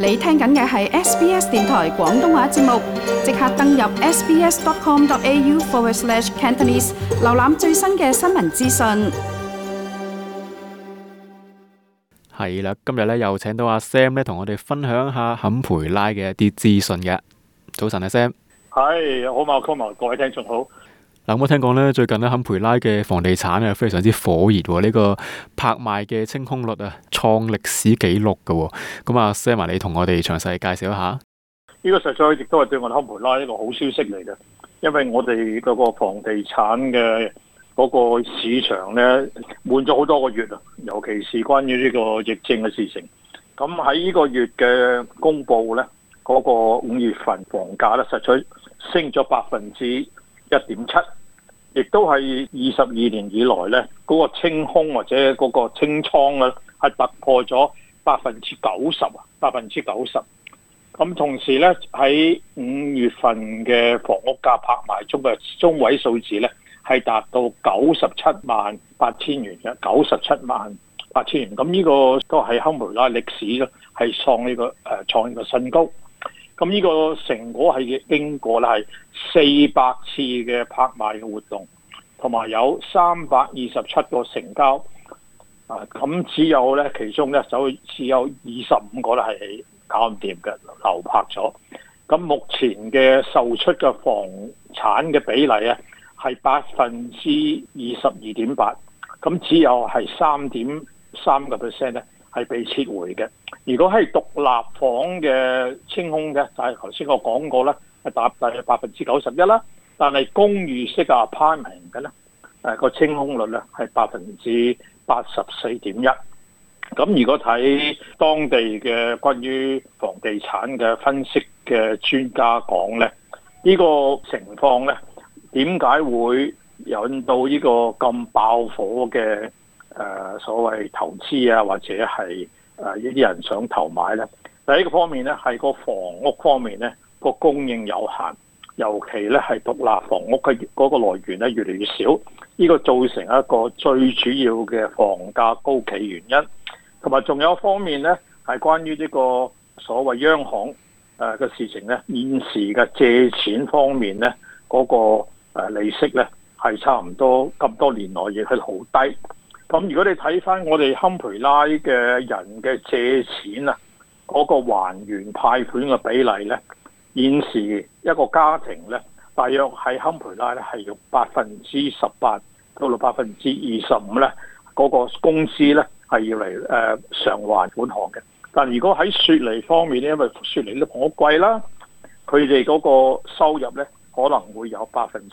你聽緊嘅係 SBS 電台廣東話節目，即刻登入 sbs.com.au/Cantonese 瀏覽最新嘅新聞資訊。 係啦，今日咧又請到阿 Sam 咧同我哋分享下坎培拉嘅一啲資訊嘅。早晨啊 Sam。 係，好嘛，各位聽眾好。 嗱，我聽講咧，最近咧坎培拉嘅房地產啊非常之火熱喎，呢個拍賣嘅清空率啊創歷史紀錄嘅喎。咁啊 Sam， 你同我哋詳細介紹一下。 呢個實在亦都係對我哋坎培拉一個好消息嚟嘅，因為我哋嗰個房地產嘅嗰個市場咧悶咗好多個月啊，尤其是關於呢個疫症嘅事情。咁喺呢個月嘅公佈咧，嗰個5月份房價咧實在升咗1.7%，亦都係22年以來咧嗰個清空或者嗰個清倉咧係突破咗90%。咁同時咧喺5月份嘅房屋價拍賣中嘅中位數字咧係達到978000元嘅978000元。咁呢個都係坎培拉歷史咧係創呢個新高。咁呢個成果係經過咧係400次嘅拍賣嘅活動，同埋有327個成交。咁只有咧其中咧只有25個咧係搞唔掂嘅流拍咗。咁目前嘅售出嘅房產嘅比例咧係22.8%，咁只有係3.3% 咧係被撤回嘅。如果係獨立房嘅清空嘅，就係頭先我講過咧，係達到91%啦。但係公寓式嘅 apartment 嘅咧，個清空率咧係84.1%。咁如果睇當地嘅關於房地產嘅分析嘅專家講咧，呢個情況咧點解會引到呢個咁爆火嘅所謂投資啊，或者係呢啲人想投買咧？第一個方面咧係個房屋方面咧個供應有限，尤其咧係獨立房屋嘅嗰個來源咧越嚟越少，呢個造成一個最主要嘅房價高企原因。同埋仲有一方面咧係關於呢個所謂央行嘅事情咧，現時嘅借錢方面咧嗰個利息咧係差唔多咁多年來亦係好低。咁如果你睇翻我哋坎培拉嘅人嘅借錢啊，嗰個還原貸款嘅比例咧，現時一個家庭咧，大約喺坎培拉咧係用18%到到25%咧，嗰個工資咧係要嚟償還款項嘅。但如果喺雪梨方面咧，因為雪梨啲房屋貴啦，佢哋嗰個收入咧可能會有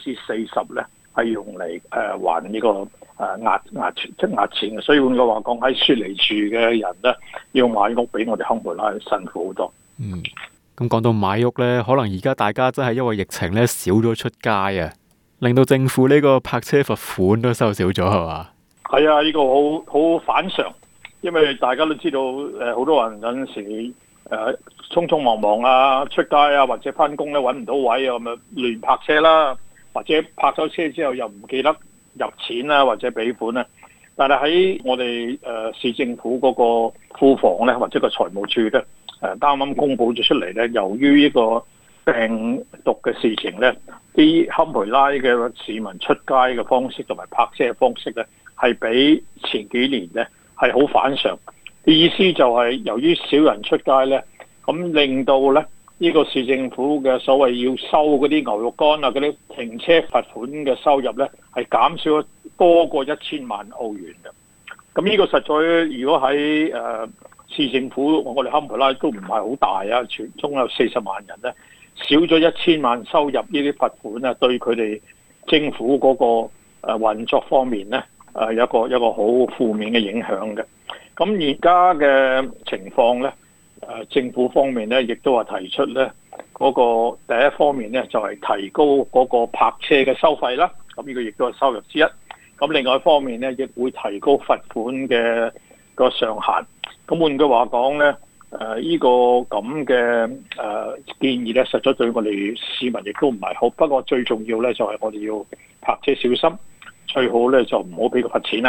40%咧係用嚟還呢個壓錢嘅。所以換句話講，喺雪梨住嘅人咧要買屋比我哋坎培拉辛苦好多。 咁講到買屋咧，可能而家大家真係因為疫情咧少咗出街啊，令到政府呢個泊車罰款都收少咗係嘛？ 係啊，呢個好反常，因為大家都知道好多人有陣時匆匆忙忙啊出街啊，或者翻工咧揾唔到位啊，咁咪亂泊車啦，或者泊咗車之後又唔記得入錢啦，或者俾款啦。但係喺我哋市政府嗰個庫房咧，或者個財務處咧啱啱公佈咗出嚟咧，由於呢個病毒嘅事情咧，啲坎培拉嘅市民出街嘅方式同埋泊車嘅方式咧，係比前幾年咧係好反常。意思就係由於少人出街咧，咁令到咧呢個市政府嘅所謂要收嗰啲牛肉乾啊、嗰啲停車罰款嘅收入咧，係減少咗多過1000萬澳元嘅。咁呢個實在如果喺市政府，我哋坎培拉都唔係好大啊，全中有40萬人咧，少咗1000萬收入呢啲罰款啊，對佢哋政府嗰個運作方面咧有一個好負面嘅影響嘅。咁而家嘅情況咧，政府方面咧亦都係提出咧嗰個第一方面咧就係提高嗰個泊車嘅收費啦。咁呢個亦都係收入之一。咁另外一方面咧亦會提高罰款嘅個上限。咁換句話講咧，呢個咁嘅建議咧，實在對我哋市民亦都唔係好。不過最重要咧就係我哋要泊車小心，最好咧就唔好俾佢罰錢啦。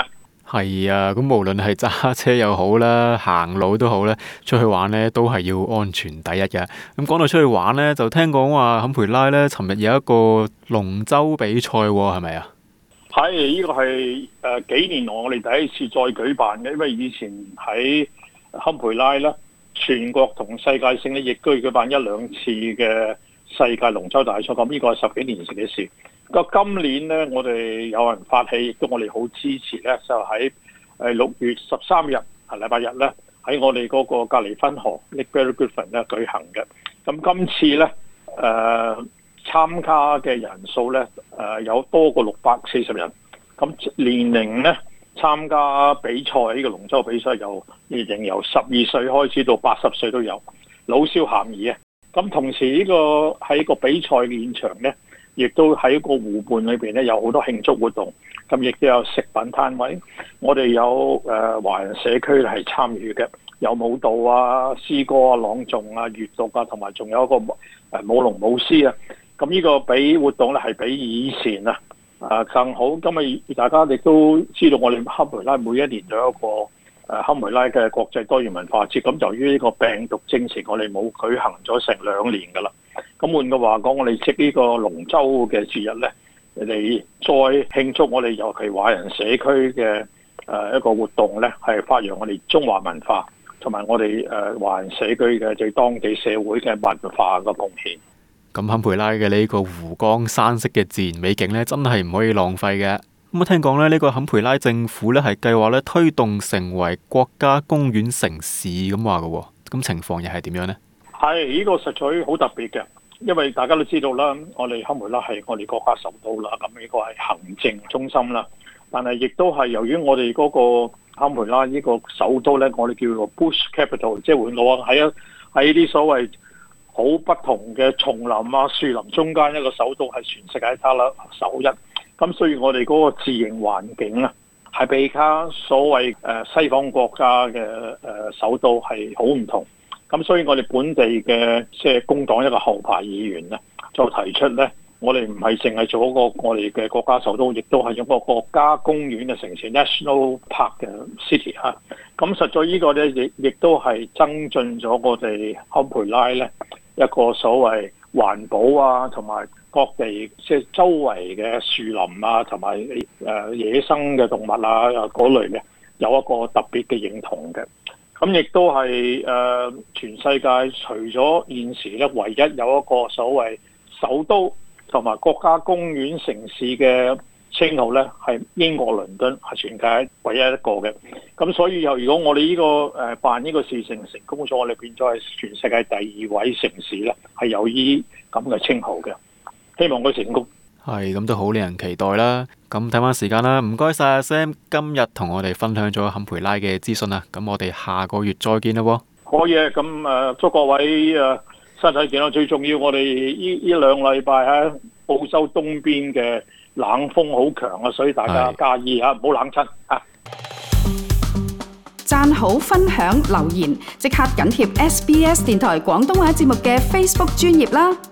係啊，咁無論係揸車又好啦，行路都好咧，出去玩咧都係要安全第一嘅。咁講到出去玩咧，就聽講話坎培拉咧，尋日有一個龍舟比賽喎，係咪啊？ 係，呢個係幾年來我哋第一次再舉辦嘅，因為以前喺坎培拉咧，全國同世界性咧亦都要舉辦一兩次嘅世界龍舟大賽。咁呢個係10幾年前嘅事。今年咧，我哋有人發起，亦都我哋好支持咧，就喺6月13日係禮拜日咧，喺我哋嗰個隔離分河 Lake Berry-Griffin 咧舉行嘅。咁今次咧參加嘅人數咧有多過640人。咁年齡咧參加比賽呢個龍舟比賽年齡由12歲開始到80歲都有，老少咸宜啊！咁同時呢個喺個比賽現場咧，亦都喺個湖畔裏邊咧有好多慶祝活動，咁亦都有食品攤位。我哋有華人社區係參與嘅，有舞蹈啊、詩歌啊、朗誦啊、閱讀啊，同埋仲有一個舞龍舞獅啊。咁呢個比活動咧係比以前更好。今日大家亦都知道，我哋坎培拉每一年都有一個坎培拉嘅國際多元文化節。咁由於呢個病毒征前，我哋冇舉行咗成2年㗎啦。咁換句話講，我哋藉呢個龍舟嘅節日咧，嚟再慶祝我哋尤其華人社區嘅一個活動咧，係發揚我哋中華文化同埋我哋華人社區嘅對當地社會嘅文化嘅貢獻。 咁坎培拉嘅呢個湖光山色嘅自然美景咧，真係唔可以浪費嘅。咁我聽講咧，呢個坎培拉政府咧係計劃咧推動成為國家公園城市咁話嘅喎。咁情況又係點樣呢？ 係，呢個實在好特別嘅，因為大家都知道啦，我哋坎培拉係我哋國家首都啦，咁呢個係行政中心啦。但係亦都係由於我哋嗰個坎培拉呢個首都咧，我哋叫做 Bush Capital， 即係換句話喺啲所謂好不同嘅叢林啊、樹林中間一個首都，係全世界首一。咁所以我哋嗰個自然環境啊，係比卡所謂西方國家嘅首都係好唔同。咁所以我哋本地嘅即係工黨一個後排議員咧，就提出咧，我哋唔係淨係做一個我哋嘅國家首都，亦都係一個國家公園嘅城市 （National Park 嘅 City） 嚇。咁實在呢個咧，亦都係增進咗我哋坎培拉咧一個所謂環保啊，同埋各地即係周圍嘅樹林啊，同埋野生嘅動物啊嗰類嘅，有一個特別嘅認同嘅。咁亦都係全世界除咗現時咧，唯一有一個所謂首都同埋國家公園城市嘅稱號咧，係英國倫敦，係全界唯一一個嘅。咁所以如果我哋呢個辦呢個事情成功咗，我哋變咗係全世界第2位城市咧，係有依咁嘅稱號嘅。希望佢成功。 係，咁都好令人期待啦。咁睇翻時間啦，唔該晒阿 Sam 今日同我哋分享咗坎培拉嘅資訊啦。咁我哋下個月再見啦喎。 可以，咁祝各位身體健康。最重要，我哋呢2禮拜喺澳洲東邊嘅冷風好強啊，所以大家介意唔好冷親啊。 讚好、分享、留言，即刻緊貼SBS 電台廣東話節目嘅 Facebook 專頁啦。